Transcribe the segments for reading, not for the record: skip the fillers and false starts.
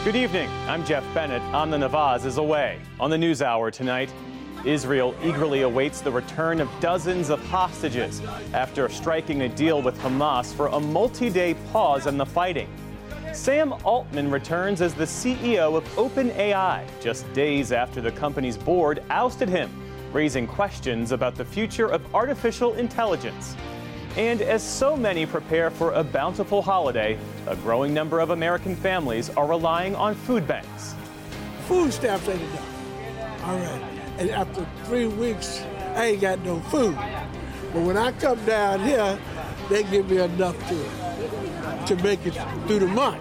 Good evening. I'm Jeff Bennett. On the Navaz is away. On the NewsHour tonight, Israel eagerly awaits the return of dozens of hostages after striking a deal with Hamas for a multi-day pause in the fighting. Sam Altman returns as the CEO of OpenAI just days after the company's board ousted him, raising questions about the future of artificial intelligence. And as so many prepare for a bountiful holiday, a growing number of American families are relying on food banks. Food stamps ain't enough. All right. And after 3 weeks, I ain't got no food. But when I come down here, they give me enough to make it through the month.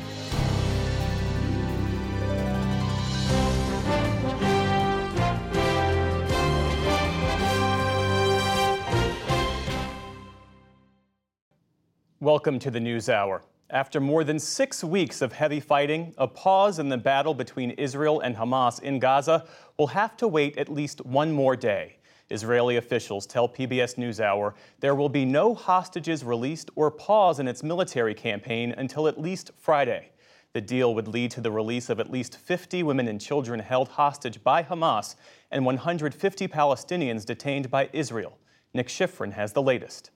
Welcome to the NewsHour. After more than 6 weeks of heavy fighting, a pause in the battle between Israel and Hamas in Gaza will have to wait at least one more day. Israeli officials tell PBS NewsHour there will be no hostages released or pause in its military campaign until at least Friday. The deal would lead to the release of at least 50 women and children held hostage by Hamas and 150 Palestinians detained by Israel. Nick Schifrin has the latest.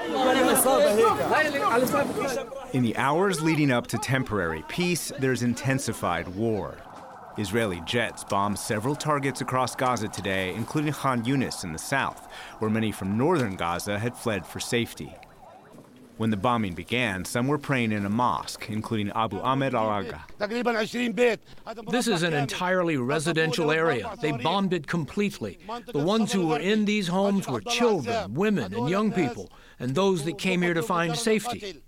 In the hours leading up to temporary peace, there's intensified war. Israeli jets bombed several targets across Gaza today, including Khan Yunis in the south, where many from northern Gaza had fled for safety. When the bombing began, some were praying in a mosque, including Abu Ahmed al-Agha. This is an entirely residential area. They bombed it completely. The ones who were in these homes were children, women, and young people, and those that came here to find safety.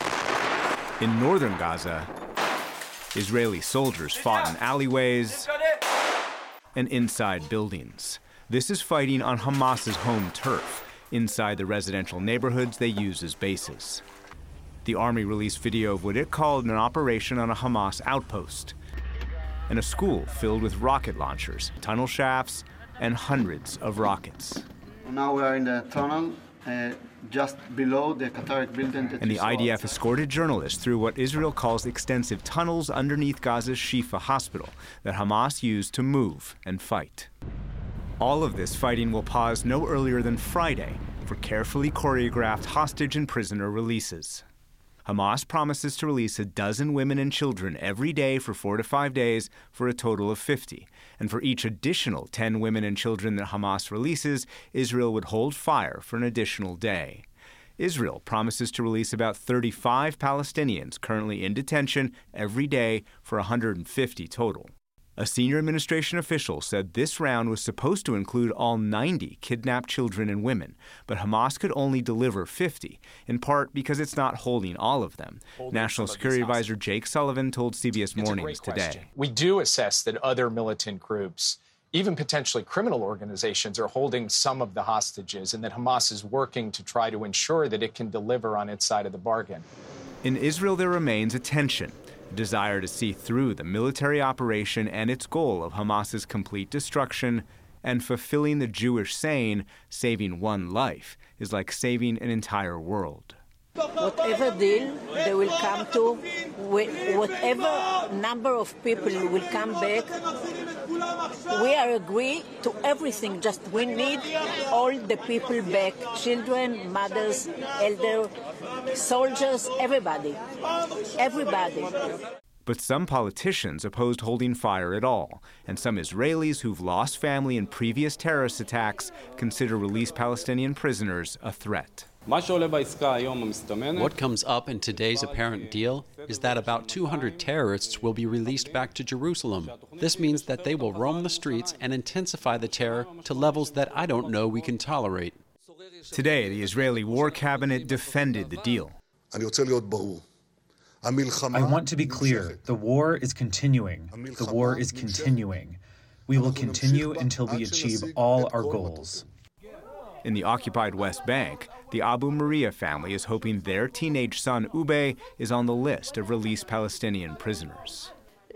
In northern Gaza, Israeli soldiers fought in alleyways and inside buildings. This is fighting on Hamas's home turf, inside the residential neighborhoods they use as bases. The army released video of what it called an operation on a Hamas outpost, and a school filled with rocket launchers, tunnel shafts, and hundreds of rockets. Now we are in the tunnel just below the Qatari building. And the IDF escorted journalists through what Israel calls extensive tunnels underneath Gaza's Shifa hospital that Hamas used to move and fight. All of this fighting will pause no earlier than Friday for carefully choreographed hostage and prisoner releases. Hamas promises to release a dozen women and children every day for 4 to 5 days for a total of 50. And for each additional 10 women and children that Hamas releases, Israel would hold fire for an additional day. Israel promises to release about 35 Palestinians currently in detention every day for 150 total. A senior administration official said this round was supposed to include all 90 kidnapped children and women, but Hamas could only deliver 50, in part because it's not holding all of them. National Security Advisor Jake Sullivan told CBS Mornings today. We do assess that other militant groups, even potentially criminal organizations, are holding some of the hostages, and that Hamas is working to try to ensure that it can deliver on its side of the bargain. In Israel, there remains a tension. A desire to see through the military operation and its goal of Hamas's complete destruction, and fulfilling the Jewish saying, saving one life is like saving an entire world. Whatever deal they will come to, whatever number of people will come back, we are agree to everything. Just we need all the people back, children, mothers, elders, soldiers, everybody. But some politicians opposed holding fire at all, and some Israelis who've lost family in previous terrorist attacks consider released Palestinian prisoners a threat. What comes up in today's apparent deal is that about 200 terrorists will be released back to Jerusalem. This means that they will roam the streets and intensify the terror to levels that I don't know we can tolerate. Today, the Israeli War Cabinet defended the deal. I want to be clear. The war is continuing. The war is continuing. We will continue until we achieve all our goals. In the occupied West Bank, the Abu Maria family is hoping their teenage son, Ube, is on the list of released Palestinian prisoners.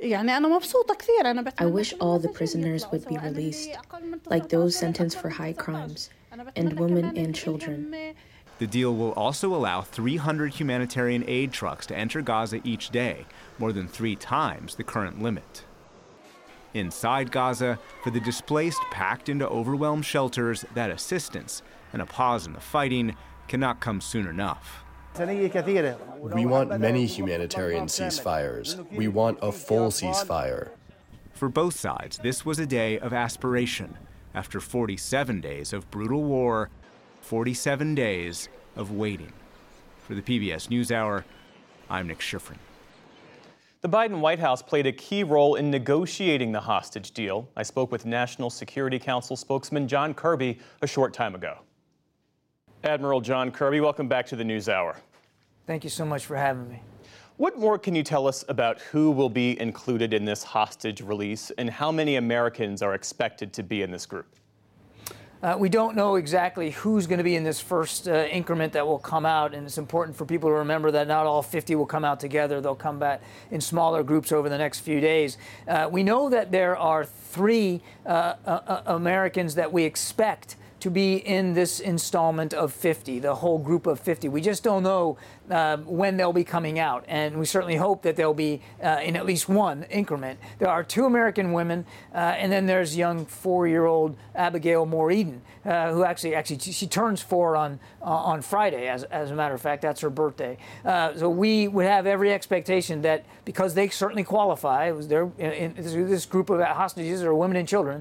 I wish all the prisoners would be released, like those sentenced for high crimes, and women and children. The deal will also allow 300 humanitarian aid trucks to enter Gaza each day, more than 3 times the current limit. Inside Gaza, for the displaced packed into overwhelmed shelters, that assistance and a pause in the fighting cannot come soon enough. We want many humanitarian ceasefires. We want a full ceasefire. For both sides, this was a day of aspiration. After 47 days of brutal war, 47 days of waiting. For the PBS NewsHour, I'm Nick Schifrin. The Biden White House played a key role in negotiating the hostage deal. I spoke with National Security Council spokesman John Kirby a short time ago. Admiral John Kirby, welcome back to the NewsHour. Thank you so much for having me. What more can you tell us about who will be included in this hostage release and how many Americans are expected to be in this group? We don't know exactly who's going to be in this first increment that will come out, and it's important for people to remember that not all 50 will come out together. They'll come back in smaller groups over the next few days. We know that there are 3 Americans that we expect to be in this installment of 50, the whole group of 50. We just don't know when they'll be coming out, and we certainly hope that they'll be in at least one increment. There are 2 American women, and then there's young 4-year-old Abigail Moore Eden, who actually she turns 4 on Friday, as a matter of fact. That's her birthday. So we would have every expectation that, because they certainly qualify, they're in this group of hostages are women and children,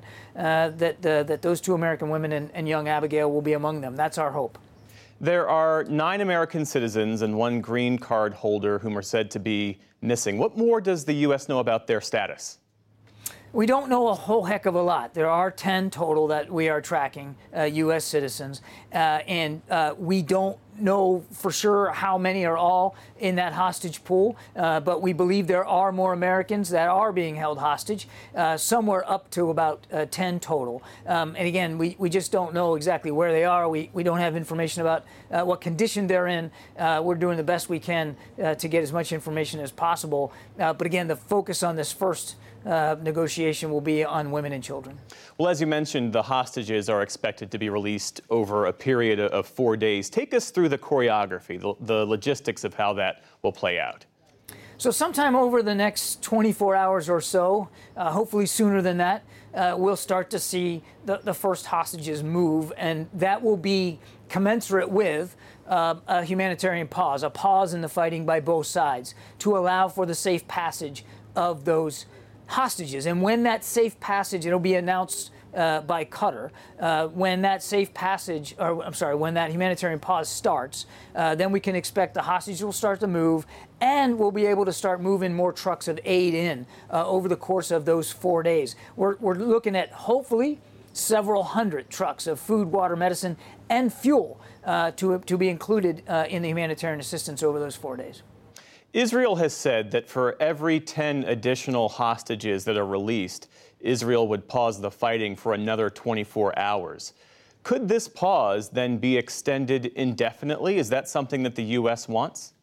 that those 2 American women and young Abigail will be among them. That's our hope. There are 9 American citizens and 1 green card holder whom are said to be missing. What more does the U.S. know about their status? We don't know a whole heck of a lot. There are 10 total that we are tracking, U.S. citizens, and we don't know for sure how many are all in that hostage pool, but we believe there are more Americans that are being held hostage, somewhere up to about 10 total. And again, we just don't know exactly where they are. We don't have information about what condition they're in. We're doing the best we can to get as much information as possible. But again, the focus on this first negotiation will be on women and children. Well, as you mentioned, the hostages are expected to be released over a period of 4 days. Take us through the choreography, the logistics of how that will play out. So sometime over the next 24 hours or so, hopefully sooner than that, we'll start to see the first hostages move, and that will be commensurate with a humanitarian pause, a pause in the fighting by both sides to allow for the safe passage of those hostages. And when that safe passage, it'll be announced by Qatar, when that safe passage, or I'm sorry, when that humanitarian pause starts, then we can expect the hostages will start to move, and we'll be able to start moving more trucks of aid in over the course of those 4 days. We're looking at hopefully several hundred trucks of food, water, medicine, and fuel to be included in the humanitarian assistance over those 4 days. Israel has said that for every 10 additional hostages that are released, Israel would pause the fighting for another 24 hours. Could this pause then be extended indefinitely? Is that something that the U.S. wants?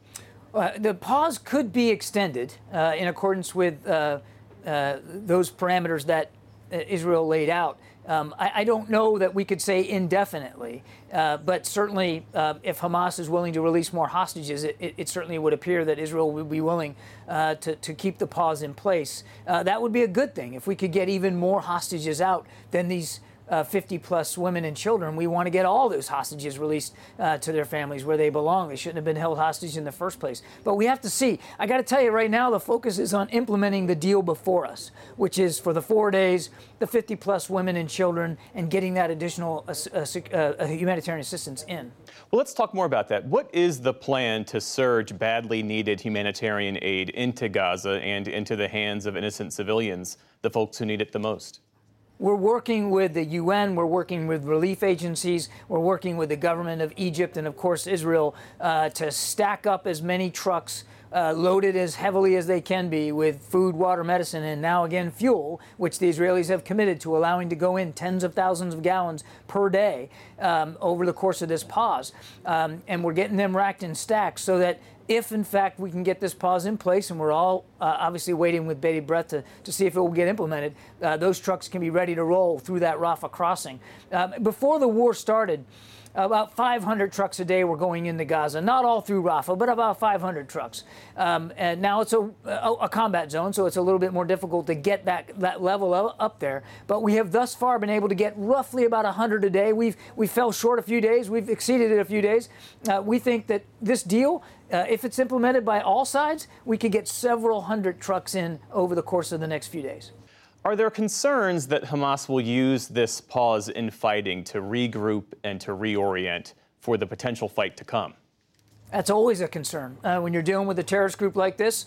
The pause could be extended in accordance with those parameters that Israel laid out. I don't know that we could say indefinitely, but certainly if Hamas is willing to release more hostages, it certainly would appear that Israel would be willing to keep the pause in place. That would be a good thing. If we could get even more hostages out than these 50-plus women and children, we want to get all those hostages released to their families where they belong. They shouldn't have been held hostage in the first place. But we have to see. I got to tell you right now, the focus is on implementing the deal before us, which is for the 4 days, the 50-plus women and children, and getting that additional humanitarian assistance in. Well, let's talk more about that. What is the plan to surge badly needed humanitarian aid into Gaza and into the hands of innocent civilians, the folks who need it the most? We're working with the UN, we're working with relief agencies, we're working with the government of Egypt and, of course, Israel to stack up as many trucks loaded as heavily as they can be with food, water, medicine, and now again fuel, which the Israelis have committed to allowing to go in tens of thousands of gallons per day over the course of this pause. And we're getting them racked and stacked so that if, in fact, we can get this pause in place, and we're all obviously waiting with bated breath to see if it will get implemented, those trucks can be ready to roll through that Rafah crossing. Before the war started, about 500 trucks a day were going into Gaza, not all through Rafah, but about 500 trucks. And now it's a combat zone, so it's a little bit more difficult to get that level up there. But we have thus far been able to get roughly about 100 a day. We fell short a few days. We've exceeded it a few days. We think that this deal, if it's implemented by all sides, we could get several hundred trucks in over the course of the next few days. Are there concerns that Hamas will use this pause in fighting to regroup and to reorient for the potential fight to come? That's always a concern. When you're dealing with a terrorist group like this,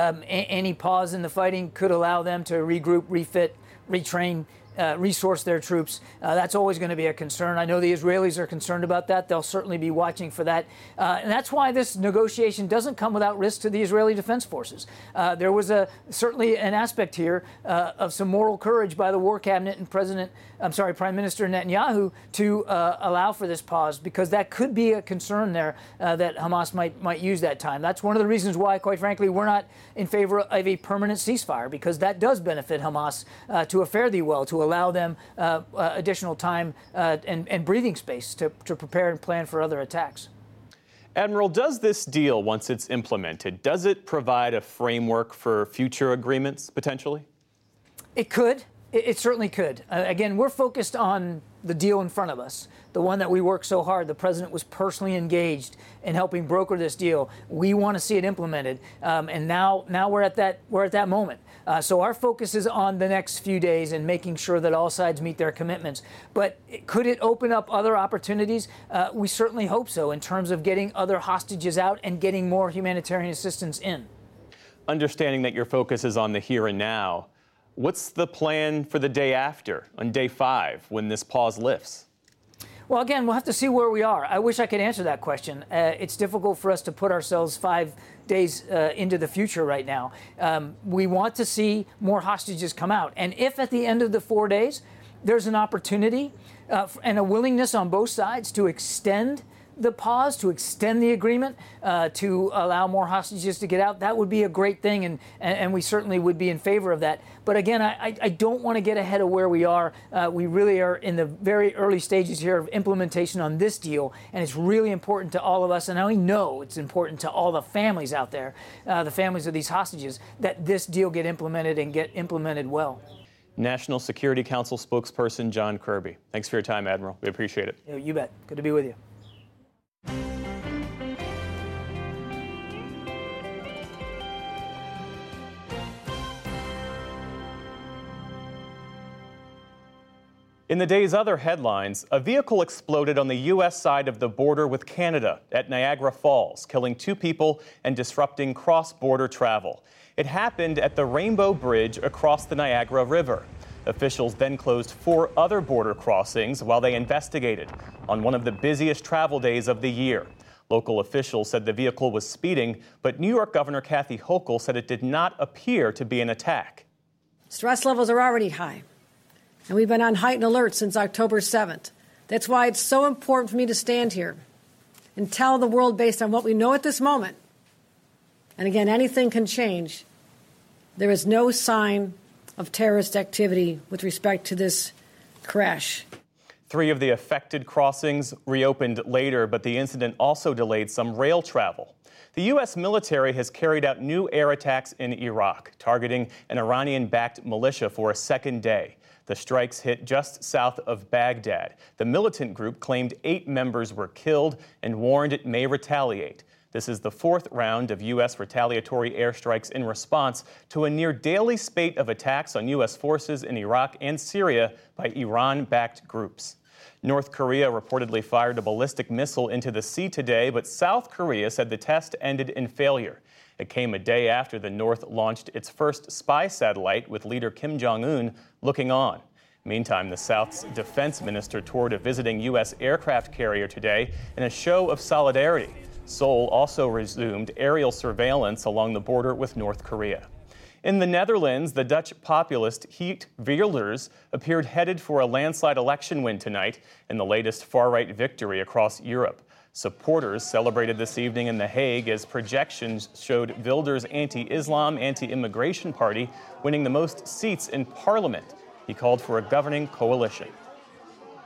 any pause in the fighting could allow them to regroup, refit, retrain, resource their troops. That's always going to be a concern. I know the Israelis are concerned about that. They'll certainly be watching for that. And that's why this negotiation doesn't come without risk to the Israeli Defense Forces. There was certainly an aspect here of some moral courage by the War Cabinet and Prime Minister Netanyahu to allow for this pause, because that could be a concern there that Hamas might use that time. That's one of the reasons why, quite frankly, we're not in favor of a permanent ceasefire, because that does benefit Hamas to a fare thee well, to allow them additional time and breathing space to prepare and plan for other attacks. Admiral, does this deal, once it's implemented, does it provide a framework for future agreements, potentially? It could. It certainly could. Again, we're focused on the deal in front of us, the one that we worked so hard. The president was personally engaged in helping broker this deal. We want to see it implemented, and now we're at that moment. So our focus is on the next few days and making sure that all sides meet their commitments. But could it open up other opportunities? We certainly hope so, in terms of getting other hostages out and getting more humanitarian assistance in. Understanding that your focus is on the here and now, what's the plan for the day after, on day 5, when this pause lifts? Well, again, we'll have to see where we are. I wish I could answer that question. It's difficult for us to put ourselves 5 days into the future right now. We want to see more hostages come out. And if at the end of the 4 days, there's an opportunity and a willingness on both sides to extend the pause, to extend the agreement, to allow more hostages to get out, that would be a great thing, and we certainly would be in favor of that. But again, I don't want to get ahead of where we are. We really are in the very early stages here of implementation on this deal, and it's really important to all of us, and I know it's important to all the families out there, the families of these hostages, that this deal get implemented and get implemented well. National Security Council spokesperson John Kirby. Thanks for your time, Admiral. We appreciate it. Yeah, you bet. Good to be with you. In the day's other headlines, a vehicle exploded on the U.S. side of the border with Canada at Niagara Falls, killing 2 people and disrupting cross-border travel. It happened at the Rainbow Bridge across the Niagara River. Officials then closed 4 other border crossings while they investigated on one of the busiest travel days of the year. Local officials said the vehicle was speeding, but New York Governor Kathy Hochul said it did not appear to be an attack. Stress levels are already high, and we've been on heightened alert since October 7th. That's why it's so important for me to stand here and tell the world, based on what we know at this moment, and again, anything can change, there is no sign of terrorist activity with respect to this crash. 3 of the affected crossings reopened later, but the incident also delayed some rail travel. The U.S. military has carried out new air attacks in Iraq, targeting an Iranian-backed militia for a second day. The strikes hit just south of Baghdad. The militant group claimed 8 members were killed and warned it may retaliate. This is the 4th round of U.S. retaliatory airstrikes in response to a near-daily spate of attacks on U.S. forces in Iraq and Syria by Iran-backed groups. North Korea reportedly fired a ballistic missile into the sea today, but South Korea said the test ended in failure. It came a day after the North launched its first spy satellite, with leader Kim Jong-un looking on. Meantime, the South's defense minister toured a visiting U.S. aircraft carrier today in a show of solidarity. Seoul also resumed aerial surveillance along the border with North Korea. In the Netherlands, the Dutch populist Geert Wilders appeared headed for a landslide election win tonight in the latest far-right victory across Europe. Supporters celebrated this evening in The Hague as projections showed Wilders' anti-Islam, anti-immigration party winning the most seats in parliament. He called for a governing coalition.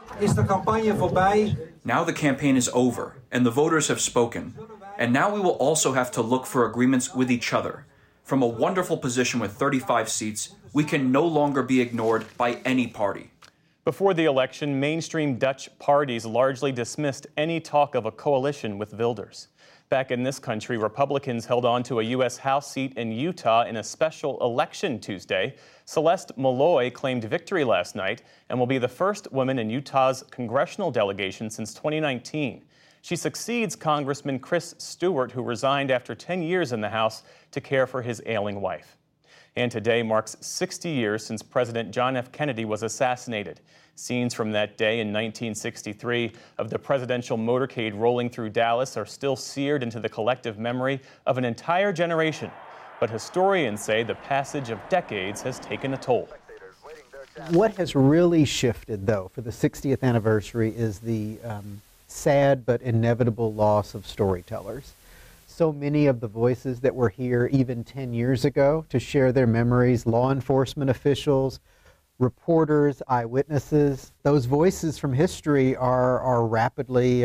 Now the campaign is over, and the voters have spoken. And now we will also have to look for agreements with each other. From a wonderful position with 35 seats, we can no longer be ignored by any party. Before the election, mainstream Dutch parties largely dismissed any talk of a coalition with Wilders. Back in this country, Republicans held on to a U.S. House seat in Utah in a special election Tuesday. Celeste Malloy claimed victory last night and will be the first woman in Utah's congressional delegation since 2019. She succeeds Congressman Chris Stewart, who resigned after 10 years in the House to care for his ailing wife. And today marks 60 years since President John F. Kennedy was assassinated. Scenes from that day in 1963 of the presidential motorcade rolling through Dallas are still seared into the collective memory of an entire generation. But historians say the passage of decades has taken a toll. What has really shifted, though, for the 60th anniversary is the sad but inevitable loss of storytellers. So many of the voices that were here even 10 years ago to share their memories, law enforcement officials, reporters, eyewitnesses, those voices from history are rapidly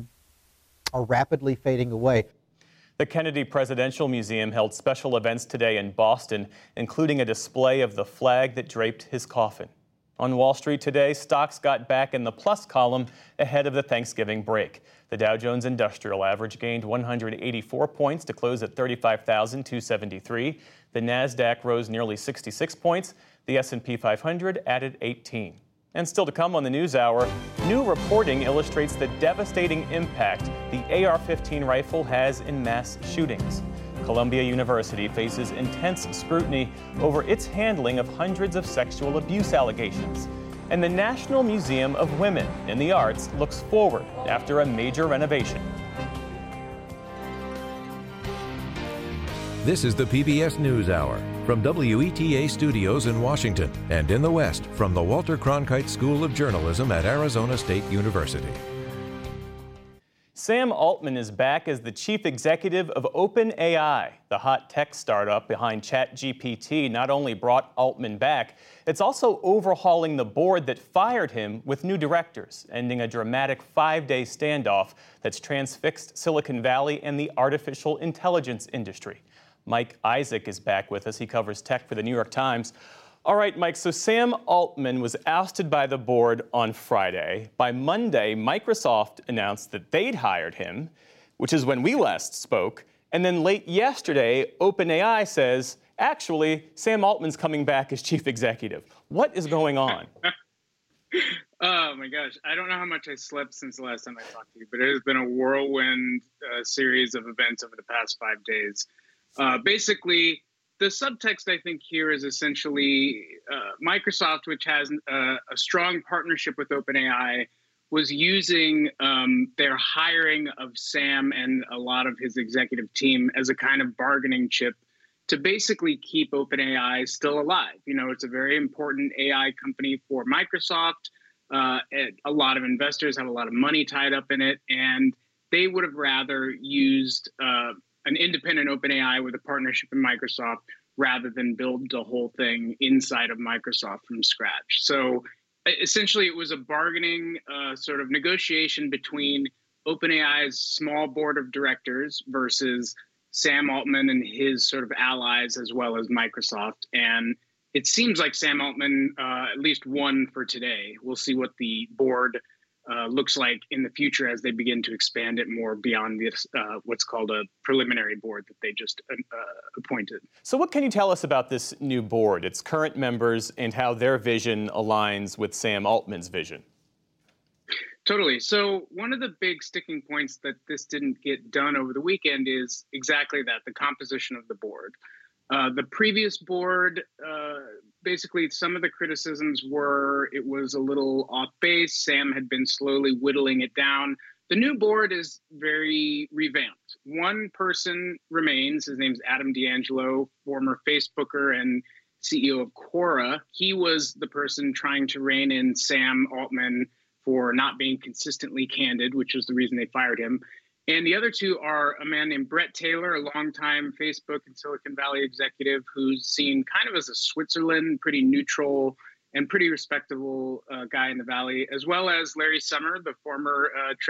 fading away. The Kennedy Presidential Museum held special events today in Boston, including a display of the flag that draped his coffin. On Wall Street today, stocks got back in the plus column ahead of the Thanksgiving break. The Dow Jones Industrial Average gained 184 points to close at 35,273. The Nasdaq rose nearly 66 points. The S&P 500 added 18. And still to come on the NewsHour, new reporting illustrates the devastating impact the AR-15 rifle has in mass shootings. Columbia University faces intense scrutiny over its handling of hundreds of sexual abuse allegations. And the National Museum of Women in the Arts looks forward after a major renovation. This is the PBS NewsHour from WETA Studios in Washington and in the West from the Walter Cronkite School of Journalism at Arizona State University. Sam Altman is back as the chief executive of OpenAI. The hot tech startup behind ChatGPT not only brought Altman back, it's also overhauling the board that fired him with new directors, ending a dramatic 5-day standoff that's transfixed Silicon Valley and the artificial intelligence industry. Mike Isaac is back with us. He covers tech for the New York Times. All right, Mike, so Sam Altman was ousted by the board on Friday. By Monday, Microsoft announced that they'd hired him, which is when we last spoke. And then late yesterday, OpenAI says, actually, Sam Altman's coming back as chief executive. What is going on? Oh, my gosh. I don't know how much I slept since the last time I talked to you, but it has been a whirlwind series of events over the past 5 days. Basically, the subtext, I think, here is essentially Microsoft, which has a strong partnership with OpenAI, was using their hiring of Sam and a lot of his executive team as a kind of bargaining chip to basically keep OpenAI still alive. You know, it's a very important AI company for Microsoft. A lot of investors have a lot of money tied up in it, and they would have rather used an independent OpenAI with a partnership in Microsoft rather than build the whole thing inside of Microsoft from scratch. So essentially, it was a bargaining sort of negotiation between OpenAI's small board of directors versus Sam Altman and his sort of allies, as well as Microsoft. And it seems like Sam Altman at least won for today. We'll see what the board looks like in the future as they begin to expand it more beyond this, what's called a preliminary board that they just appointed. So what can you tell us about this new board, its current members, and how their vision aligns with Sam Altman's vision? Totally. So one of the big sticking points that this didn't get done over the weekend is exactly that, the composition of the board. The previous board, basically some of the criticisms were it was a little off base. Sam had been slowly whittling it down. The new board is very revamped. One person remains. His name's Adam D'Angelo, former Facebooker and CEO of Quora. He was the person trying to rein in Sam Altman for not being consistently candid, which was the reason they fired him. And the other two are a man named Bret Taylor, a longtime Facebook and Silicon Valley executive who's seen kind of as a Switzerland, pretty neutral and pretty respectable guy in the Valley, as well as Larry Summers, the former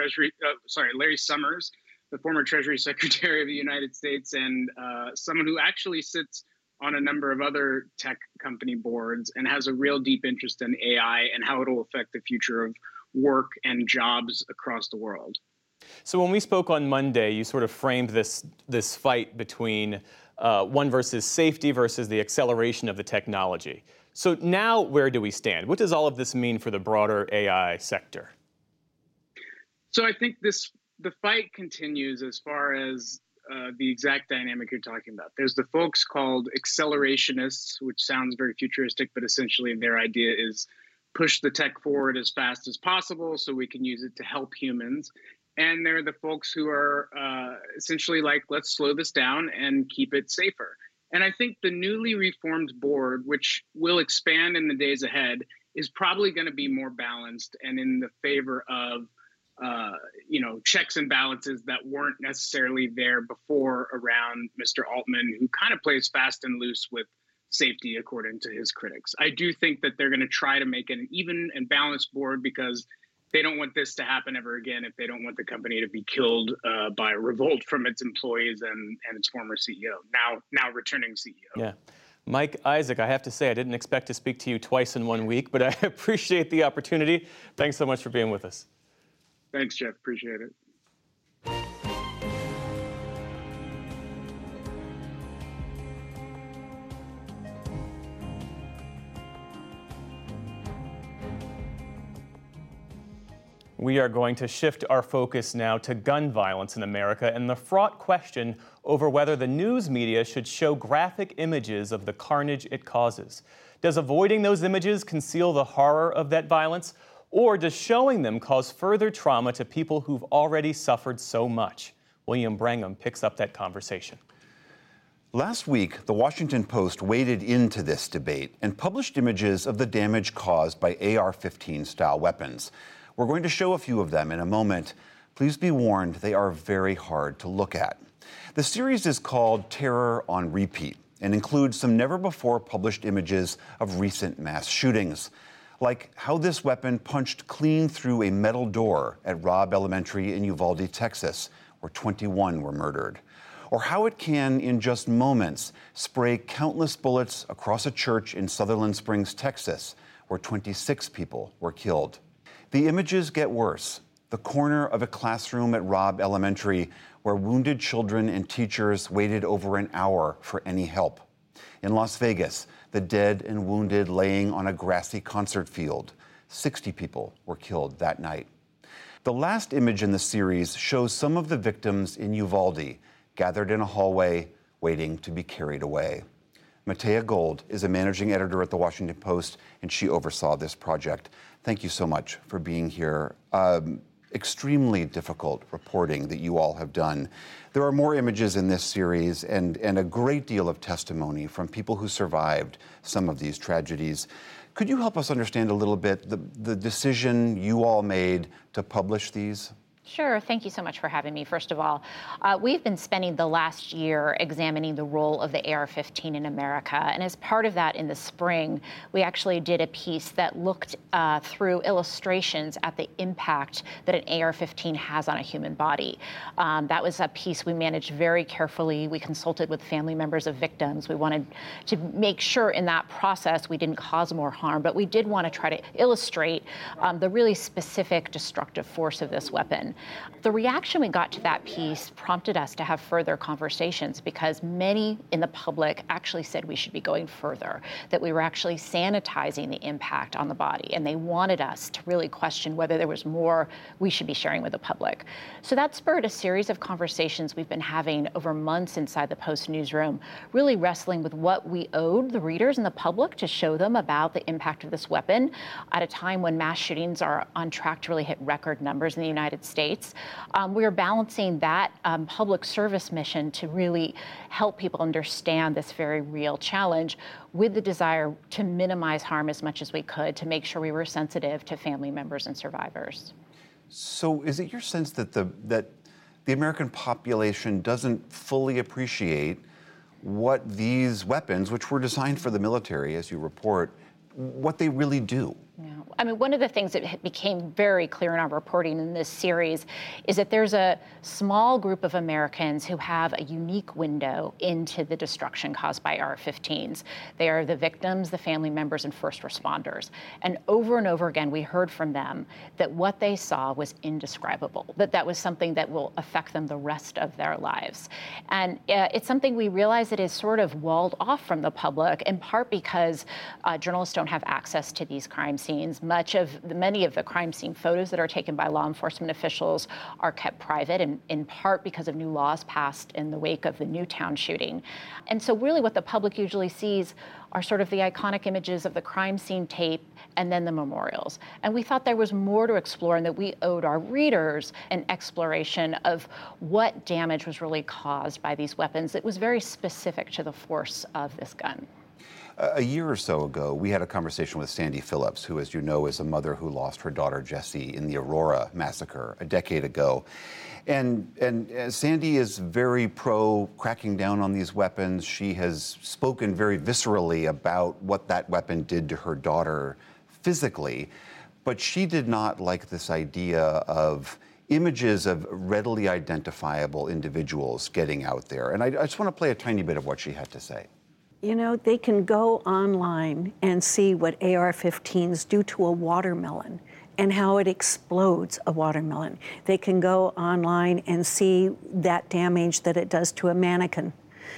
Treasury Secretary of the United States, and someone who actually sits on a number of other tech company boards and has a real deep interest in AI and how it will affect the future of work and jobs across the world. So when we spoke on Monday, you sort of framed this fight between one versus safety versus the acceleration of the technology. So now where do we stand? What does all of this mean for the broader AI sector? So I think the fight continues as far as the exact dynamic you're talking about. There's the folks called accelerationists, which sounds very futuristic, but essentially their idea is push the tech forward as fast as possible so we can use it to help humans. And there are the folks who are essentially like, let's slow this down and keep it safer. And I think the newly reformed board, which will expand in the days ahead, is probably going to be more balanced and in the favor of checks and balances that weren't necessarily there before around Mr. Altman, who kind of plays fast and loose with safety, according to his critics. I do think that they're going to try to make it an even and balanced board because they don't want this to happen ever again if they don't want the company to be killed by a revolt from its employees and its former CEO, now returning CEO. Yeah. Mike Isaac, I have to say, I didn't expect to speak to you twice in 1 week, but I appreciate the opportunity. Thanks so much for being with us. Thanks, Jeff. Appreciate it. We are going to shift our focus now to gun violence in America and the fraught question over whether the news media should show graphic images of the carnage it causes. Does avoiding those images conceal the horror of that violence? Or does showing them cause further trauma to people who've already suffered so much? William Brangham picks up that conversation. Last week, the Washington Post waded into this debate and published images of the damage caused by AR-15 style weapons. We're going to show a few of them in a moment. Please be warned, they are very hard to look at. The series is called Terror on Repeat and includes some never-before-published images of recent mass shootings, like how this weapon punched clean through a metal door at Robb Elementary in Uvalde, Texas, where 21 were murdered, or how it can, in just moments, spray countless bullets across a church in Sutherland Springs, Texas, where 26 people were killed. The images get worse. The corner of a classroom at Robb Elementary where wounded children and teachers waited over an hour for any help. In Las Vegas, the dead and wounded laying on a grassy concert field. 60 people were killed that night. The last image in the series shows some of the victims in Uvalde, gathered in a hallway, waiting to be carried away. Matea Gold is a managing editor at The Washington Post, and she oversaw this project. Thank you so much for being here. Extremely difficult reporting that you all have done. There are more images in this series and a great deal of testimony from people who survived some of these tragedies. Could you help us understand a little bit the decision you all made to publish these? Sure. Thank you so much for having me. First of all, we've been spending the last year examining the role of the AR-15 in America. And as part of that, in the spring, we actually did a piece that looked through illustrations at the impact that an AR-15 has on a human body. That was a piece we managed very carefully. We consulted with family members of victims. We wanted to make sure in that process we didn't cause more harm, but we did want to try to illustrate the really specific destructive force of this weapon. The reaction we got to that piece prompted us to have further conversations because many in the public actually said we should be going further, that we were actually sanitizing the impact on the body, and they wanted us to really question whether there was more we should be sharing with the public. So that spurred a series of conversations we've been having over months inside the Post newsroom, really wrestling with what we owed the readers and the public to show them about the impact of this weapon at a time when mass shootings are on track to really hit record numbers in the United States. We are balancing that public service mission to really help people understand this very real challenge with the desire to minimize harm as much as we could, to make sure we were sensitive to family members and survivors. So is it your sense that the American population doesn't fully appreciate what these weapons, which were designed for the military, as you report, what they really do. Yeah. I mean, one of the things that became very clear in our reporting in this series is that there's a small group of Americans who have a unique window into the destruction caused by AR-15s. They are the victims, the family members, and first responders. And over again, we heard from them that what they saw was indescribable, that was something that will affect them the rest of their lives. And it's something we realize that is sort of walled off from the public, in part because journalists don't have access to these crime scenes. Many of the crime scene photos that are taken by law enforcement officials are kept private, in part because of new laws passed in the wake of the Newtown shooting. And so really what the public usually sees are sort of the iconic images of the crime scene tape and then the memorials. And we thought there was more to explore and that we owed our readers an exploration of what damage was really caused by these weapons that was very specific to the force of this gun. A year or so ago, we had a conversation with Sandy Phillips, who, as you know, is a mother who lost her daughter Jessie in the Aurora massacre a decade ago. And Sandy is very pro cracking down on these weapons. She has spoken very viscerally about what that weapon did to her daughter physically. But she did not like this idea of images of readily identifiable individuals getting out there. And I just want to play a tiny bit of what she had to say. You know, they can go online and see what AR-15s do to a watermelon and how it explodes a watermelon. They can go online and see that damage that it does to a mannequin.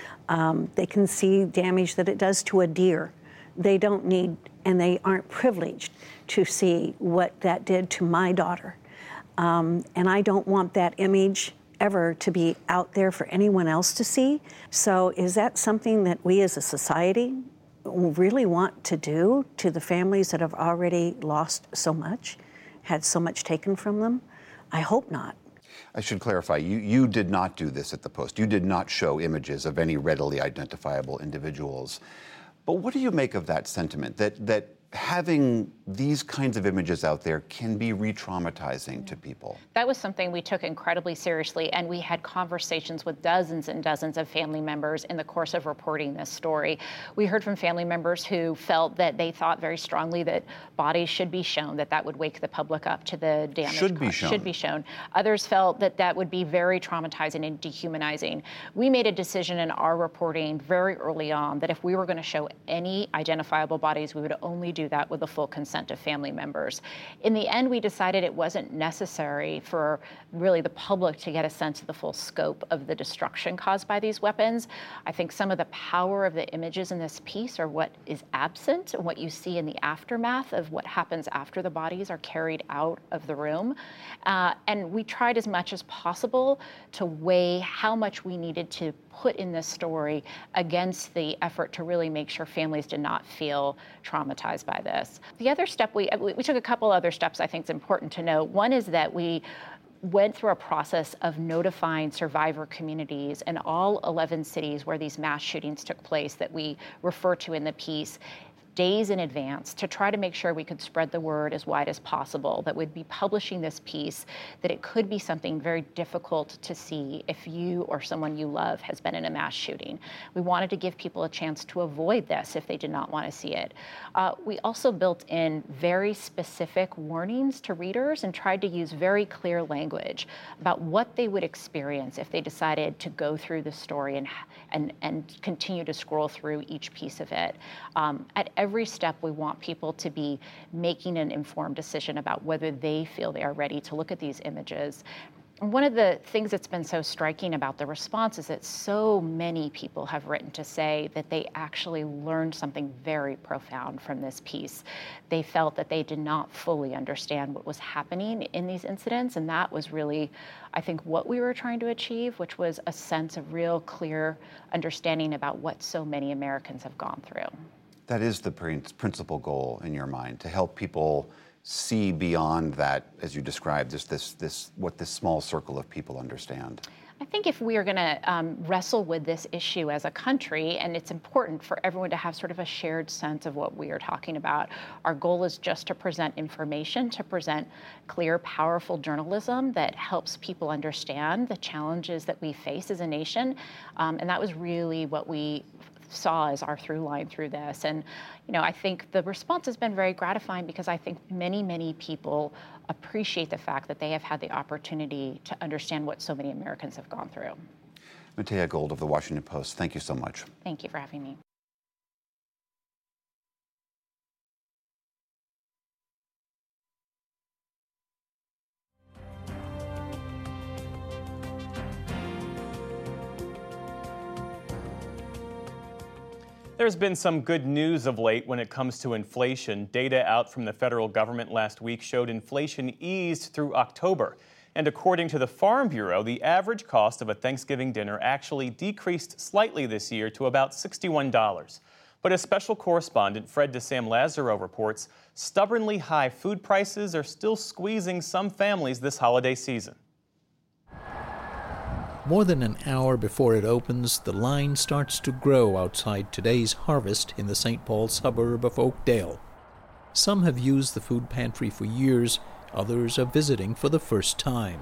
They can see damage that it does to a deer. They don't need, and they aren't privileged to see what that did to my daughter. And I don't want that image ever to be out there for anyone else to see. So is that something that we as a society really want to do to the families that have already lost so much, had so much taken from them? I hope not. I should clarify, you did not do this at the Post. You did not show images of any readily identifiable individuals. But what do you make of that sentiment, that having these kinds of images out there can be re-traumatizing to people? That was something we took incredibly seriously, and we had conversations with dozens and dozens of family members in the course of reporting this story. We heard from family members who felt that they thought very strongly that bodies should be shown, that would wake the public up to the damage. Should be shown. Others felt that would be very traumatizing and dehumanizing. We made a decision in our reporting very early on that if we were going to show any identifiable bodies, we would only do that with the full consent of family members. In the end, we decided it wasn't necessary for really the public to get a sense of the full scope of the destruction caused by these weapons. I think some of the power of the images in this piece are what is absent and what you see in the aftermath of what happens after the bodies are carried out of the room. And we tried as much as possible to weigh how much we needed to put in this story against the effort to really make sure families did not feel traumatized by this. The other step, we took a couple other steps I think is important to note. One is that we went through a process of notifying survivor communities in all 11 cities where these mass shootings took place that we refer to in the piece, days in advance, to try to make sure we could spread the word as wide as possible, that we'd be publishing this piece, that it could be something very difficult to see if you or someone you love has been in a mass shooting. We wanted to give people a chance to avoid this if they did not want to see it. We also built in very specific warnings to readers and tried to use very clear language about what they would experience if they decided to go through the story and continue to scroll through each piece of it. At every step, we want people to be making an informed decision about whether they feel they are ready to look at these images. And one of the things that's been so striking about the response is that so many people have written to say that they actually learned something very profound from this piece. They felt that they did not fully understand what was happening in these incidents, and that was really, I think, what we were trying to achieve, which was a sense of real clear understanding about what so many Americans have gone through. That is the principal goal in your mind, to help people see beyond that, as you described, what this small circle of people understand. I think if we are going to wrestle with this issue as a country, and it's important for everyone to have sort of a shared sense of what we are talking about, our goal is just to present information, to present clear, powerful journalism that helps people understand the challenges that we face as a nation. And that was really what we saw as our through line through this. And, I think the response has been very gratifying because I think many, many people appreciate the fact that they have had the opportunity to understand what so many Americans have gone through. Matea Gold of The Washington Post, thank you so much. Thank you for having me. There's been some good news of late when it comes to inflation. Data out from the federal government last week showed inflation eased through October. And according to the Farm Bureau, the average cost of a Thanksgiving dinner actually decreased slightly this year to about $61. But as special correspondent Fred DeSam Lazaro reports, stubbornly high food prices are still squeezing some families this holiday season. More than an hour before it opens, the line starts to grow outside today's harvest in the St. Paul suburb of Oakdale. Some have used the food pantry for years, others are visiting for the first time.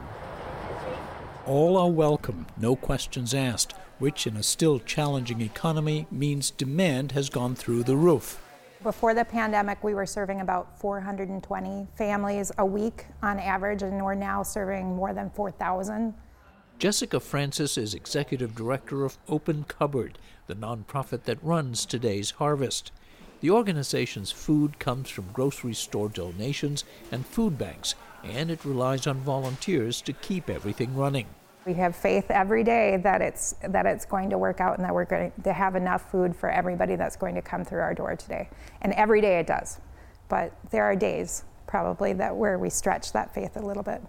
All are welcome, no questions asked, which in a still challenging economy means demand has gone through the roof. Before the pandemic, we were serving about 420 families a week on average, and we're now serving more than 4,000. Jessica Francis is executive director of Open Cupboard, the nonprofit that runs today's harvest. The organization's food comes from grocery store donations and food banks, and it relies on volunteers to keep everything running. We have faith every day that it's going to work out and that we're going to have enough food for everybody that's going to come through our door today. And every day it does. But there are days probably where we stretch that faith a little bit.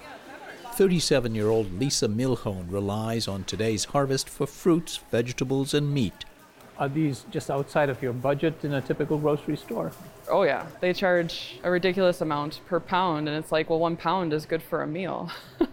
37-year-old Lisa Milhone relies on today's harvest for fruits, vegetables, and meat. Are these just outside of your budget in a typical grocery store? Oh yeah, they charge a ridiculous amount per pound, and it's like, well, 1 pound is good for a meal.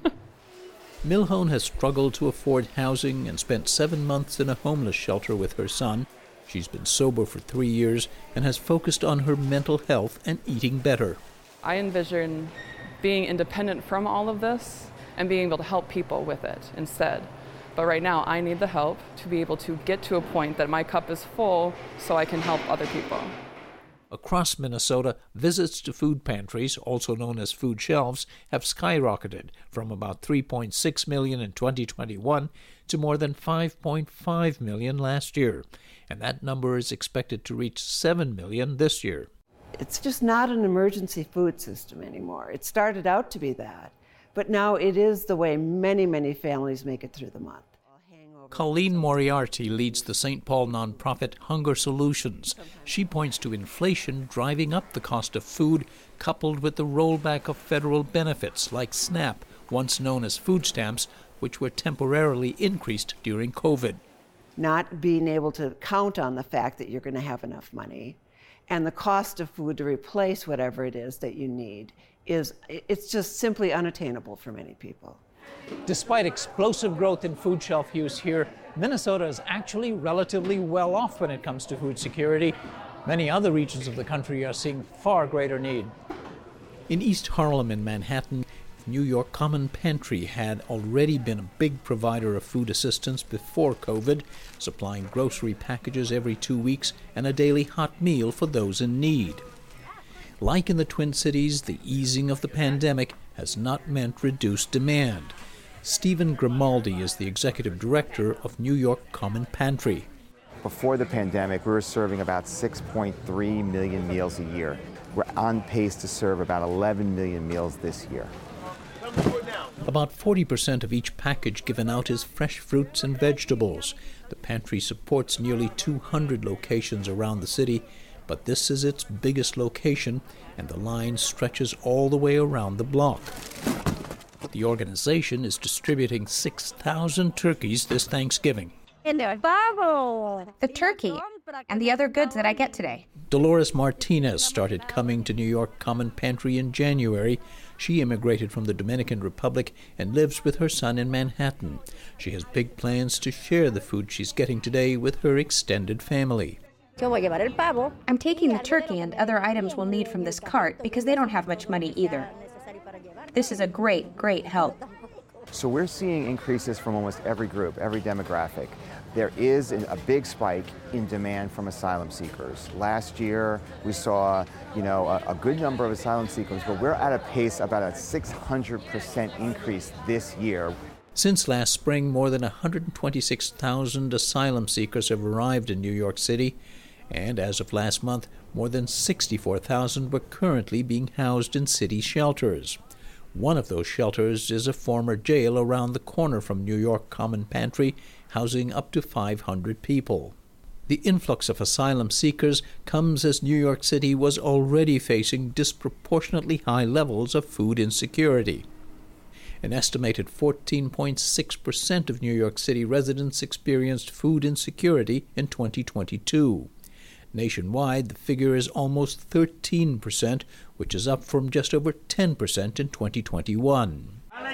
Milhone has struggled to afford housing and spent 7 months in a homeless shelter with her son. She's been sober for 3 years and has focused on her mental health and eating better. I envision being independent from all of this and being able to help people with it instead. But right now, I need the help to be able to get to a point that my cup is full so I can help other people. Across Minnesota, visits to food pantries, also known as food shelves, have skyrocketed from about 3.6 million in 2021 to more than 5.5 million last year. And that number is expected to reach 7 million this year. It's just not an emergency food system anymore. It started out to be that. But now it is the way many, many families make it through the month. Colleen Moriarty leads the St. Paul nonprofit Hunger Solutions. She points to inflation driving up the cost of food, coupled with the rollback of federal benefits like SNAP, once known as food stamps, which were temporarily increased during COVID. Not being able to count on the fact that you're going to have enough money, and the cost of food to replace whatever it is that you need it's just simply unattainable for many people. Despite explosive growth in food shelf use here, Minnesota is actually relatively well off when it comes to food security. Many other regions of the country are seeing far greater need. In East Harlem in Manhattan, New York Common Pantry had already been a big provider of food assistance before COVID, supplying grocery packages every 2 weeks and a daily hot meal for those in need. Like in the Twin Cities, the easing of the pandemic has not meant reduced demand. Stephen Grimaldi is the executive director of New York Common Pantry. Before the pandemic, we were serving about 6.3 million meals a year. We're on pace to serve about 11 million meals this year. About 40% of each package given out is fresh fruits and vegetables. The pantry supports nearly 200 locations around the city, but this is its biggest location, and the line stretches all the way around the block. The organization is distributing 6,000 turkeys this Thanksgiving. The turkey and the other goods that I get today. Dolores Martinez started coming to New York Common Pantry in January. She immigrated from the Dominican Republic and lives with her son in Manhattan. She has big plans to share the food she's getting today with her extended family. I'm taking the turkey and other items we'll need from this cart because they don't have much money either. This is a great help. So we're seeing increases from almost every group, every demographic. There is a big spike in demand from asylum seekers. Last year, we saw, a good number of asylum seekers, but we're at a pace about a 600% increase this year. Since last spring, more than 126,000 asylum seekers have arrived in New York City, and as of last month, more than 64,000 were currently being housed in city shelters. One of those shelters is a former jail around the corner from New York Common Pantry, housing up to 500 people. The influx of asylum seekers comes as New York City was already facing disproportionately high levels of food insecurity. An estimated 14.6% of New York City residents experienced food insecurity in 2022. Nationwide, the figure is almost 13%, which is up from just over 10% in 2021.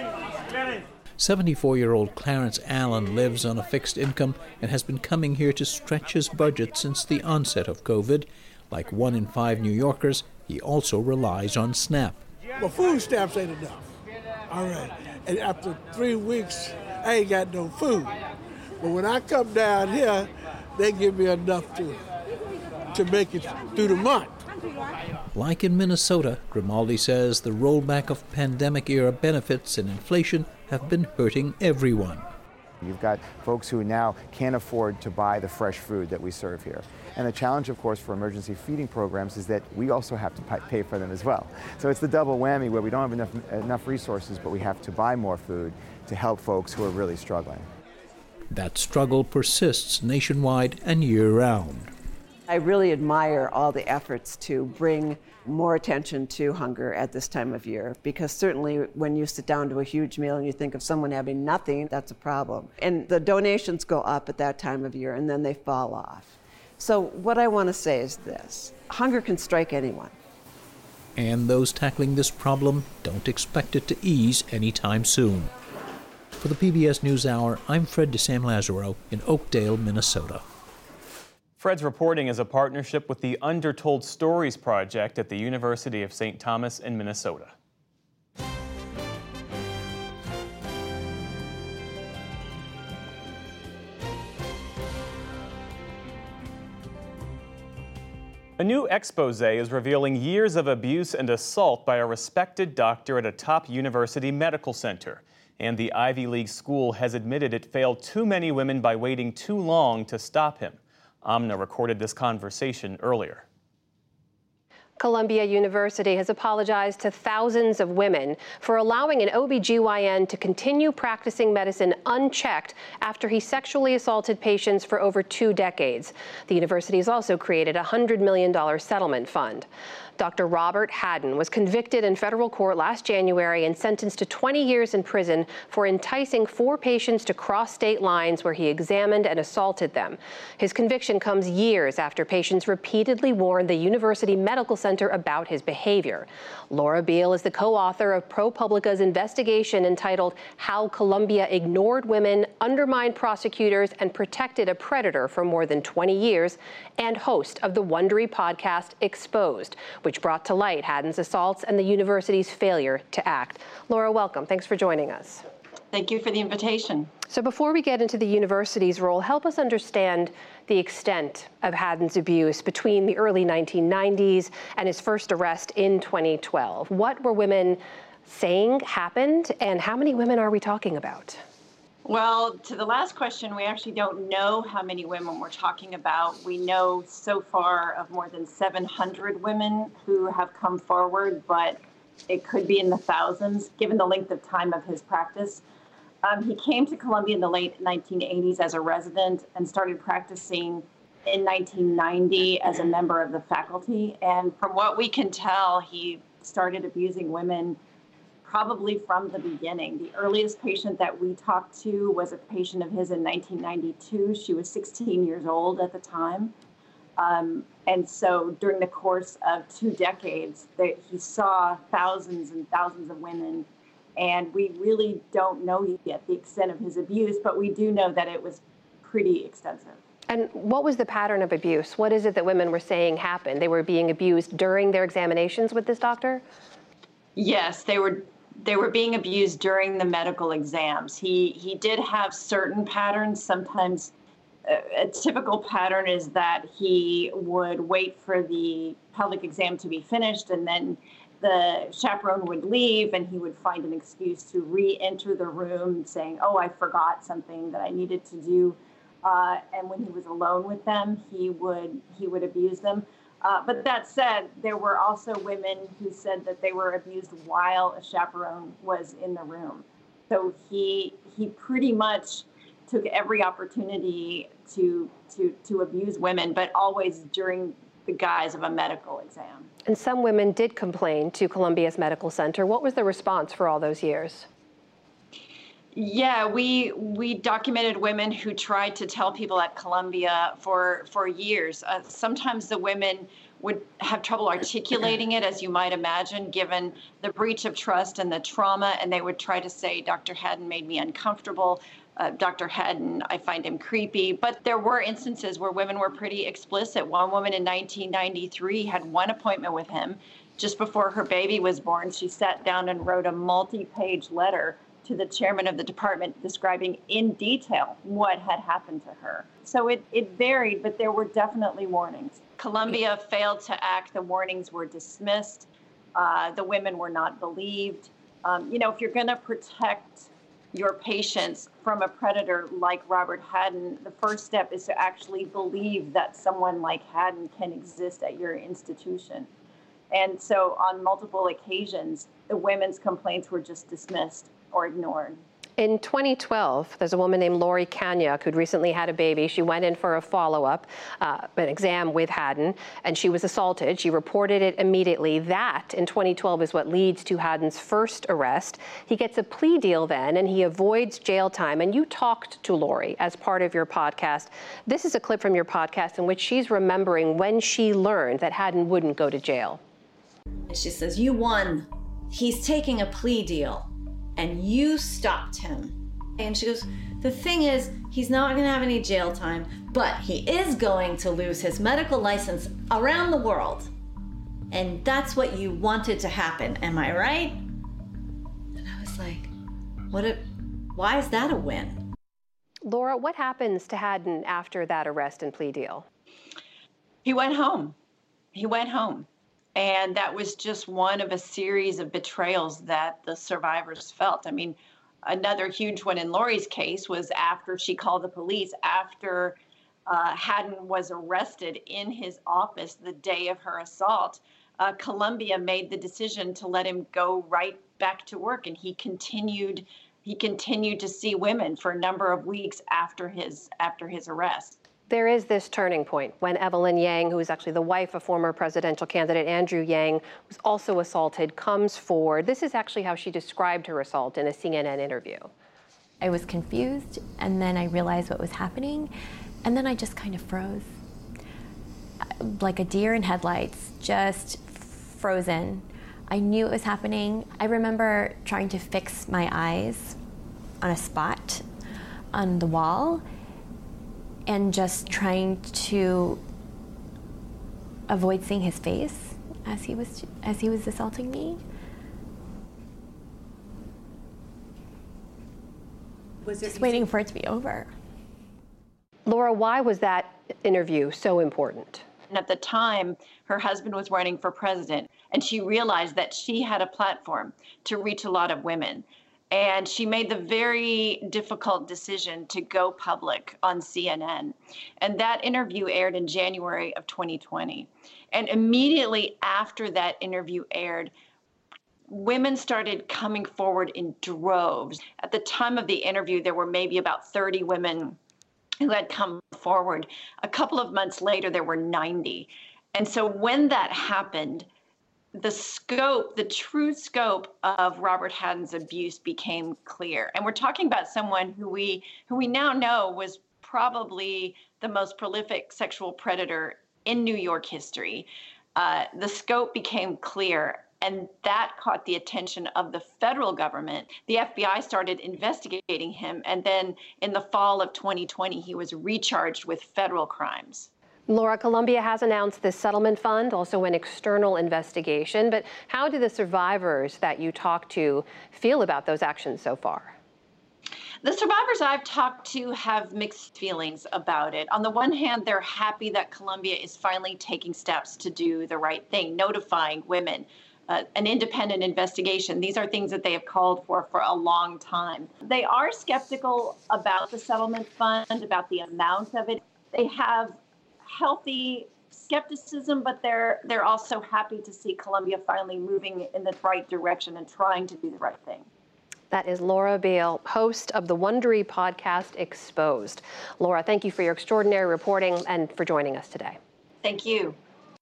74-year-old Clarence Allen lives on a fixed income and has been coming here to stretch his budget since the onset of COVID. Like 1 in 5 New Yorkers, he also relies on SNAP. Well, food stamps ain't enough. All right. And after 3 weeks, I ain't got no food. But when I come down here, they give me enough to make it through the month. Like in Minnesota, Grimaldi says the rollback of pandemic-era benefits and inflation have been hurting everyone. You've got folks who now can't afford to buy the fresh food that we serve here. And the challenge, of course, for emergency feeding programs is that we also have to pay for them as well. So it's the double whammy where we don't have enough resources, but we have to buy more food to help folks who are really struggling. That struggle persists nationwide and year-round. I really admire all the efforts to bring more attention to hunger at this time of year, because certainly when you sit down to a huge meal and you think of someone having nothing, that's a problem. And the donations go up at that time of year and then they fall off. So what I want to say is this: hunger can strike anyone. And those tackling this problem don't expect it to ease anytime soon. For the PBS NewsHour, I'm Fred DeSam Lazaro in Oakdale, Minnesota. Fred's reporting is a partnership with the Undertold Stories Project at the University of St. Thomas in Minnesota. A new expose is revealing years of abuse and assault by a respected doctor at a top university medical center. And the Ivy League school has admitted it failed too many women by waiting too long to stop him. Amna recorded this conversation earlier. Columbia University has apologized to thousands of women for allowing an OB/GYN to continue practicing medicine unchecked after he sexually assaulted patients for over 2 decades. The university has also created a $100 million settlement fund. Dr. Robert Haddon was convicted in federal court last January and sentenced to 20 years in prison for enticing 4 patients to cross state lines where he examined and assaulted them. His conviction comes years after patients repeatedly warned the University Medical Center about his behavior. Laura Beal is the co-author of ProPublica's investigation entitled How Columbia Ignored Women, Undermined Prosecutors, and Protected a Predator for More Than 20 Years, and host of the Wondery podcast Exposed, which brought to light Haddon's assaults and the university's failure to act. Laura, welcome. Thanks for joining us. Thank you for the invitation. So before we get into the university's role, help us understand the extent of Haddon's abuse between the early 1990s and his first arrest in 2012. What were women saying happened, and how many women are we talking about? Well, to the last question, we actually don't know how many women we're talking about. We know so far of more than 700 women who have come forward, but it could be in the thousands, given the length of time of his practice. He came to Columbia in the late 1980s as a resident and started practicing in 1990 as a member of the faculty. And from what we can tell, he started abusing women probably from the beginning. The earliest patient that we talked to was a patient of his in 1992. She was 16 years old at the time. And so during the course of 2 decades, he saw thousands and thousands of women. And we really don't know yet the extent of his abuse, but we do know that it was pretty extensive. And what was the pattern of abuse? What is it that women were saying happened? They were being abused during their examinations with this doctor? Yes, they were they were being abused during the medical exams. He did have certain patterns. Sometimes a typical pattern is that he would wait for the pelvic exam to be finished, and then the chaperone would leave and he would find an excuse to re-enter the room saying, oh, I forgot something that I needed to do. And when he was alone with them, he would abuse them. But that said, there were also women who said that they were abused while a chaperone was in the room. So he pretty much took every opportunity to abuse women, but always during the guise of a medical exam. And some women did complain to Columbia's medical center. What was the response for all those years? Yeah, we documented women who tried to tell people at Columbia for years. Sometimes the women would have trouble articulating it, as you might imagine, given the breach of trust and the trauma, and they would try to say, Dr. Haddon made me uncomfortable. Dr. Haddon, I find him creepy. But there were instances where women were pretty explicit. One woman in 1993 had one appointment with him. Just before her baby was born, she sat down and wrote a multi-page letter to the chairman of the department describing in detail what had happened to her. So it varied, but there were definitely warnings. Columbia failed to act. The warnings were dismissed. The women were not believed. If you're going to protect your patients from a predator like Robert Haddon, the first step is to actually believe that someone like Haddon can exist at your institution. And so on multiple occasions, the women's complaints were just dismissed or ignored. In 2012, there's a woman named Lori Kanyuk who'd recently had a baby. She went in for a follow-up, an exam with Haddon, and she was assaulted. She reported it immediately. That, in 2012, is what leads to Haddon's first arrest. He gets a plea deal then, and he avoids jail time. And you talked to Lori as part of your podcast. This is a clip from your podcast in which she's remembering when she learned that Haddon wouldn't go to jail. She says, "You won. He's taking a plea deal. And you stopped him." And she goes, "The thing is, he's not going to have any jail time, but he is going to lose his medical license around the world. And that's what you wanted to happen. Am I right?" And I was like, why is that a win? Laura, what happens to Haddon after that arrest and plea deal? He went home. He went home. And that was just one of a series of betrayals that the survivors felt. I mean, another huge one in Lori's case was after she called the police, after Haddon was arrested in his office the day of her assault, Columbia made the decision to let him go right back to work. And he continued to see women for a number of weeks after his arrest. There is this turning point when Evelyn Yang, who is actually the wife of former presidential candidate Andrew Yang, was also assaulted, comes forward. This is actually how she described her assault in a CNN interview. I was confused, and then I realized what was happening, and then I just kind of froze. Like a deer in headlights, just frozen. I knew it was happening. I remember trying to fix my eyes on a spot on the wall, and just trying to avoid seeing his face as he was assaulting me. Just waiting for it to be over. Laura, why was that interview so important? And at the time, her husband was running for president, and she realized that she had a platform to reach a lot of women. And she made the very difficult decision to go public on CNN. And that interview aired in January of 2020. And immediately after that interview aired, women started coming forward in droves. At the time of the interview, there were maybe about 30 women who had come forward. A couple of months later, there were 90. And so when that happened, the true scope of Robert Haddon's abuse became clear. And we're talking about someone who we now know was probably the most prolific sexual predator in New York history. The scope became clear, and that caught the attention of the federal government. The FBI started investigating him, and then in the fall of 2020, he was recharged with federal crimes. Laura, Columbia has announced this settlement fund, also an external investigation. But how do the survivors that you talked to feel about those actions so far? The survivors I've talked to have mixed feelings about it. On the one hand, they're happy that Columbia is finally taking steps to do the right thing, notifying women, an independent investigation. These are things that they have called for a long time. They are skeptical about the settlement fund, about the amount of it. They have healthy skepticism, but they're also happy to see Columbia finally moving in the right direction and trying to do the right thing. That is Laura Beil, host of the Wondery podcast Exposed. Laura, thank you for your extraordinary reporting and for joining us today. Thank you.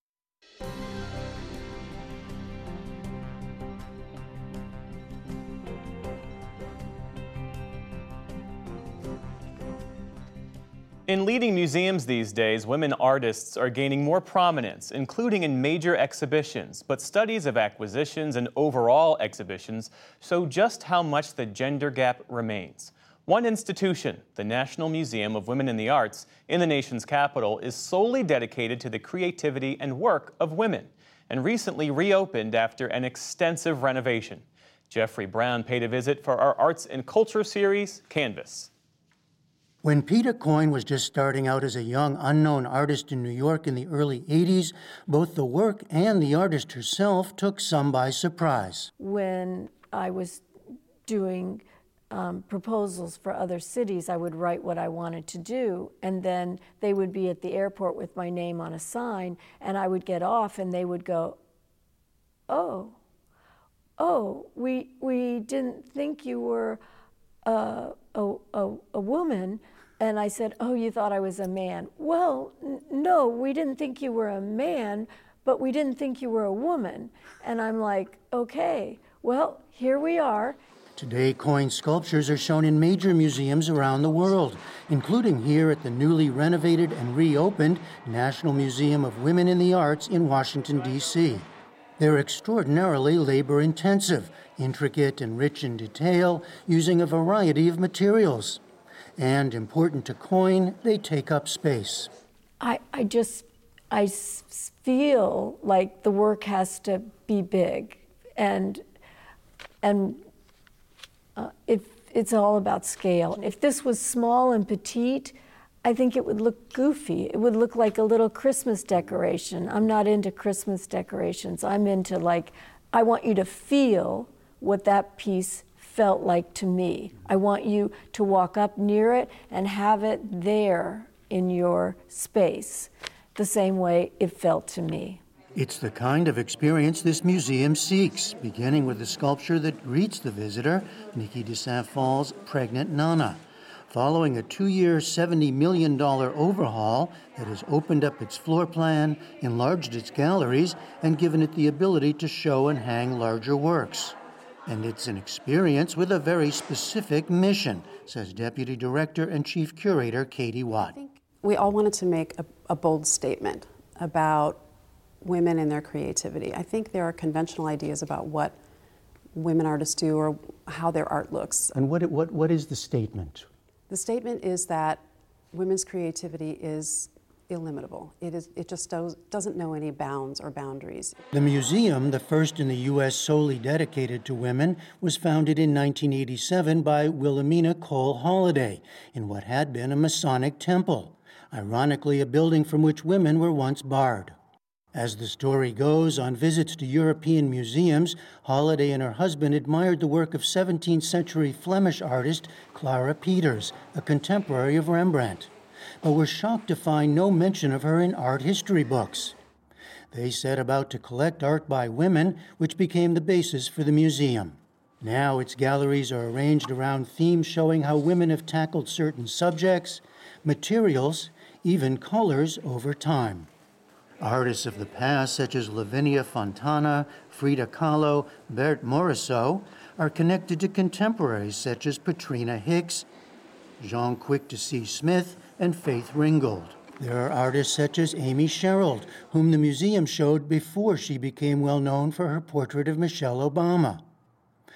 In leading museums these days, women artists are gaining more prominence, including in major exhibitions. But studies of acquisitions and overall exhibitions show just how much the gender gap remains. One institution, the National Museum of Women in the Arts in the nation's capital, is solely dedicated to the creativity and work of women, and recently reopened after an extensive renovation. Jeffrey Brown paid a visit for our Arts and Culture series, Canvas. When Peta Coyne was just starting out as a young, unknown artist in New York in the early 80s, both the work and the artist herself took some by surprise. When I was doing proposals for other cities, I would write what I wanted to do, and then they would be at the airport with my name on a sign, and I would get off, and they would go, oh, we didn't think you were a woman. And I said, oh, you thought I was a man. Well, no, we didn't think you were a man, but we didn't think you were a woman. And I'm like, okay, well, here we are. Today, Coyne's sculptures are shown in major museums around the world, including here at the newly renovated and reopened National Museum of Women in the Arts in Washington, D.C. They're extraordinarily labor-intensive, intricate and rich in detail, using a variety of materials. And important to Coyne, they take up space. I feel like the work has to be big, and it's all about scale. If this was small and petite, I think it would look goofy. It would look like a little Christmas decoration. I'm not into Christmas decorations. I'm into, like, I want you to feel what that piece felt like to me. I want you to walk up near it and have it there in your space, the same way it felt to me. It's the kind of experience this museum seeks, beginning with the sculpture that greets the visitor, Niki de Saint-Phon's Pregnant Nana, following a 2-year, $70 million overhaul that has opened up its floor plan, enlarged its galleries, and given it the ability to show and hang larger works. And it's an experience with a very specific mission, says Deputy Director and Chief Curator Katie Watt. I think we all wanted to make a bold statement about women and their creativity. I think there are conventional ideas about what women artists do or how their art looks. And what is the statement? The statement is that women's creativity is illimitable. It just doesn't know any bounds or boundaries. The museum, the first in the U.S. solely dedicated to women, was founded in 1987 by Wilhelmina Cole Holliday in what had been a Masonic temple, ironically a building from which women were once barred. As the story goes, on visits to European museums, Holliday and her husband admired the work of 17th century Flemish artist Clara Peters, a contemporary of Rembrandt, but were shocked to find no mention of her in art history books. They set about to collect art by women, which became the basis for the museum. Now its galleries are arranged around themes showing how women have tackled certain subjects, materials, even colors over time. Artists of the past, such as Lavinia Fontana, Frida Kahlo, Berthe Morisot, are connected to contemporaries such as Patrina Hicks, Jean Quick de C. Smith, and Faith Ringgold. There are artists such as Amy Sherald, whom the museum showed before she became well known for her portrait of Michelle Obama.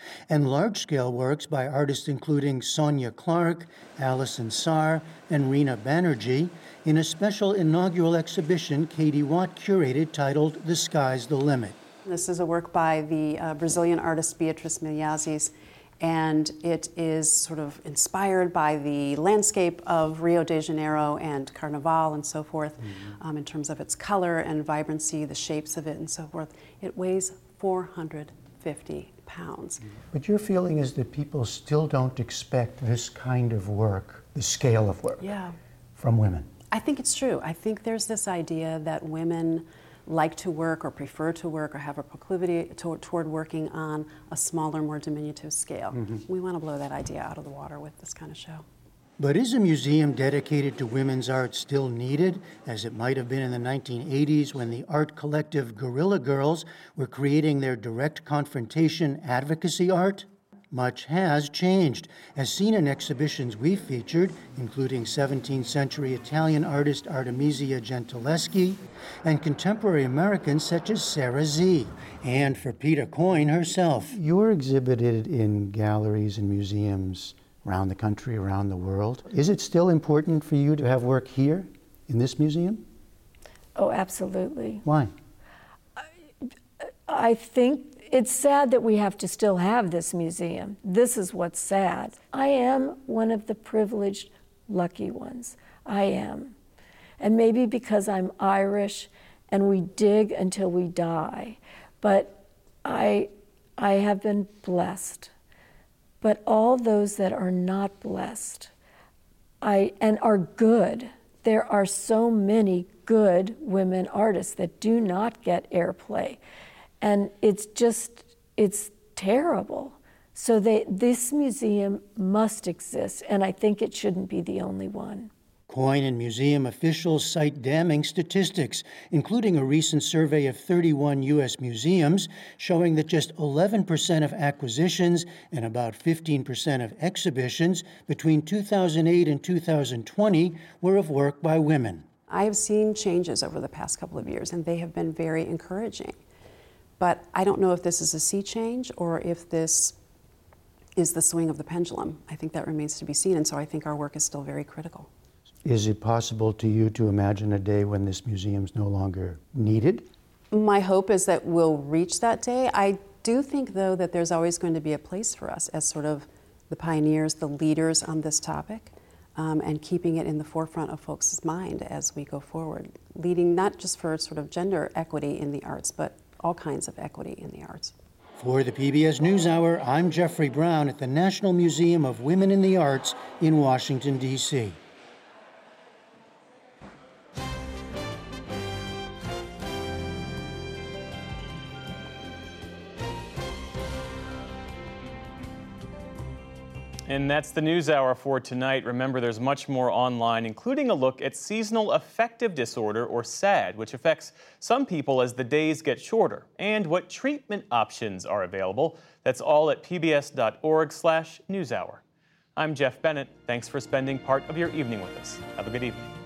and large-scale works by artists including Sonia Clark, Alison Saar, and Reena Banerjee in a special inaugural exhibition Katie Watt curated titled The Sky's the Limit. This is a work by the Brazilian artist Beatriz Milhazes, and it is sort of inspired by the landscape of Rio de Janeiro and Carnival and so forth, in terms of its color and vibrancy, the shapes of it and so forth. It weighs 450 pounds. But your feeling is that people still don't expect this kind of work, the scale of work, from women. I think it's true. I think there's this idea that women like to work or prefer to work or have a proclivity toward working on a smaller, more diminutive scale. We want to blow that idea out of the water with this kind of show. But is a museum dedicated to women's art still needed, as it might have been in the 1980s when the art collective Guerrilla Girls were creating their direct confrontation advocacy art? Much has changed, as seen in exhibitions we've featured, including 17th century Italian artist Artemisia Gentileschi and contemporary Americans such as Sarah Z. And for Peta Coyne herself. You're exhibited in galleries and museums around the country, around the world. Is it still important for you to have work here in this museum? Oh, absolutely. Why? I think it's sad that we have to still have this museum. This is what's sad. I am one of the privileged, lucky ones. I am. And maybe because I'm Irish and we dig until we die. But I have been blessed. But all those that are not blessed and are good, there are so many good women artists that do not get airplay. And it's terrible. So this museum must exist, and I think it shouldn't be the only one. Coyne and museum officials cite damning statistics, including a recent survey of 31 U.S. museums showing that just 11% of acquisitions and about 15% of exhibitions between 2008 and 2020 were of work by women. I have seen changes over the past couple of years, and they have been very encouraging. But I don't know if this is a sea change or if this is the swing of the pendulum. I think that remains to be seen, and so I think our work is still very critical. Is it possible to you to imagine a day when this museum's no longer needed? My hope is that we'll reach that day. I do think, though, that there's always going to be a place for us as sort of the pioneers, the leaders on this topic, and keeping it in the forefront of folks' mind as we go forward, leading not just for sort of gender equity in the arts, but all kinds of equity in the arts. For the PBS NewsHour, I'm Jeffrey Brown at the National Museum of Women in the Arts in Washington, D.C. And that's the NewsHour for tonight. Remember, there's much more online, including a look at seasonal affective disorder, or SAD, which affects some people as the days get shorter, and what treatment options are available. That's all at pbs.org/newshour. I'm Jeff Bennett. Thanks for spending part of your evening with us. Have a good evening.